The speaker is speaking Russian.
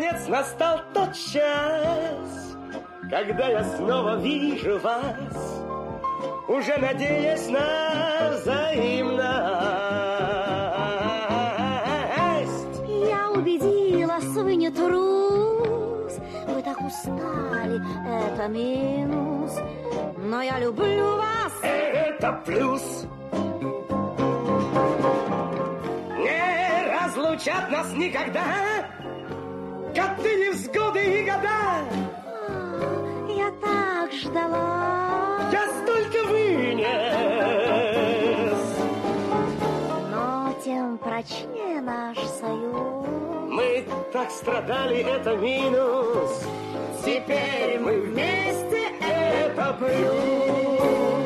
наконец настал тот час, когда я снова вижу вас, уже надеясь на взаимность. Я убедилась, вы не трус, вы так устали, это минус, но я люблю вас. Это плюс. Не разлучат нас никогда годы, невзгоды и года. Я так ждала. Я столько вынес. Но тем прочнее наш союз. Мы так страдали, это минус. Теперь мы вместе, это плюс.